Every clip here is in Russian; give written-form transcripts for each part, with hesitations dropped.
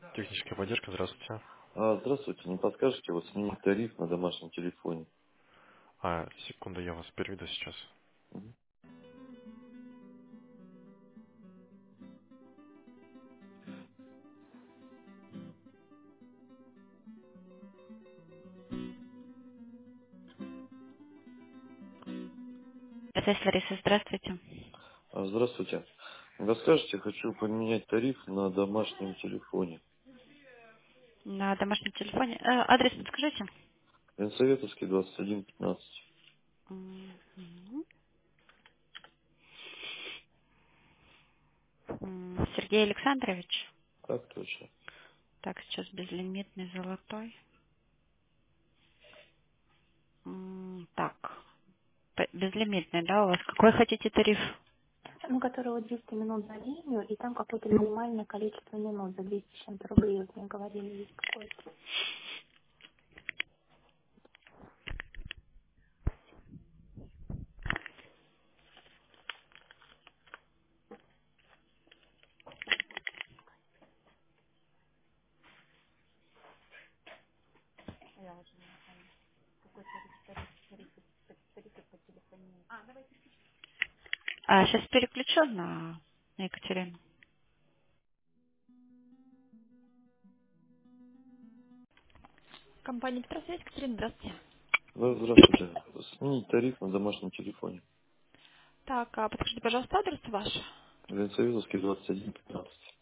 Техническая поддержка, здравствуйте. Здравствуйте, не подскажете, вот сменить тариф на домашнем телефоне? Секунду, я вас переведу сейчас. Мгм. Здравствуйте, Лариса, здравствуйте. Здравствуйте. Не подскажете, хочу поменять тариф на домашнем телефоне. На домашнем телефоне. Адрес подскажите. Ленсоветовский, 2115. Мгм. Сергей Александрович. Так точно. Так, сейчас безлимитный золотой. Так, безлимитный, да, у вас? Какой хотите тариф? Ну, которого 200 минут за линию, и там какое-то минимальное количество минут за 200 с чем-то рублей, вот мне говорили, есть какое-то. Сейчас переключу на Екатерину. Компания Петросвязь, Екатерина, здравствуйте. Да, здравствуйте. Сменить тариф на домашнем телефоне. Так, подскажите, пожалуйста, адрес ваш. Ленсоветовский, 2115.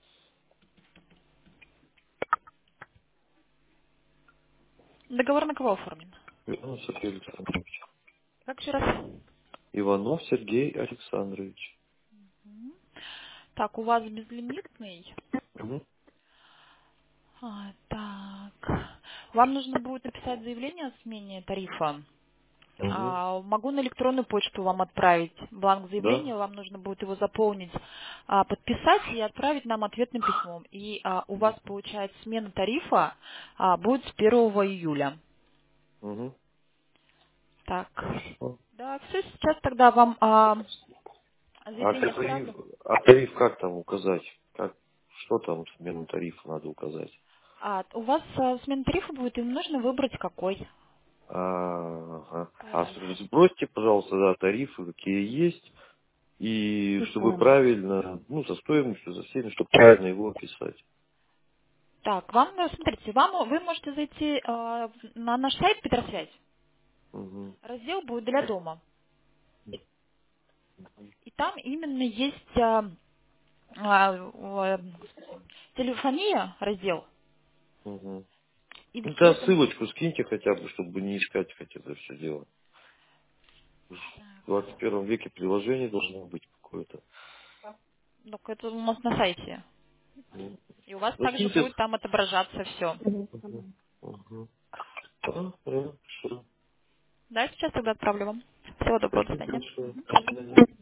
Договор на кого оформлен? Иванов Сергей Александрович. Как еще раз? Иванов Сергей Александрович. Так, у вас безлимитный. Мгм. Так. Вам нужно будет написать заявление о смене тарифа. Мгм. Могу на электронную почту вам отправить бланк Да? заявления, вам нужно будет его заполнить, подписать и отправить нам ответным письмом. И у вас, получается, смена тарифа будет с 1 июля. Угу. Так, Хорошо. да, все, сейчас тогда вам А заявление тариф, отправлю. тариф как там указать? Как, что там смену тарифа надо указать? У вас смена тарифа будет, им нужно выбрать какой Ага. тариф. Сбросьте, пожалуйста, да, тарифы, какие есть, и чтобы Письмом. правильно, ну, со стоимостью, за всеми, чтобы правильно его описать. Так, вам, смотрите, вы можете зайти на наш сайт Петросвязь. Угу. Раздел будет для дома. И там именно есть господи, телефония раздел. Угу. И Ну, в да, этом... ссылочку скиньте хотя бы, чтобы не искать хотя бы все дело. В 21 веке приложение должно быть какое-то. Так это у нас на сайте. Ну, И у вас ну, также скиньте. будет там отображаться все. Угу. Угу. Хорошо. Да, сейчас тогда отправлю вам. Всего доброго, до Спасибо свидания. большое. До свидания.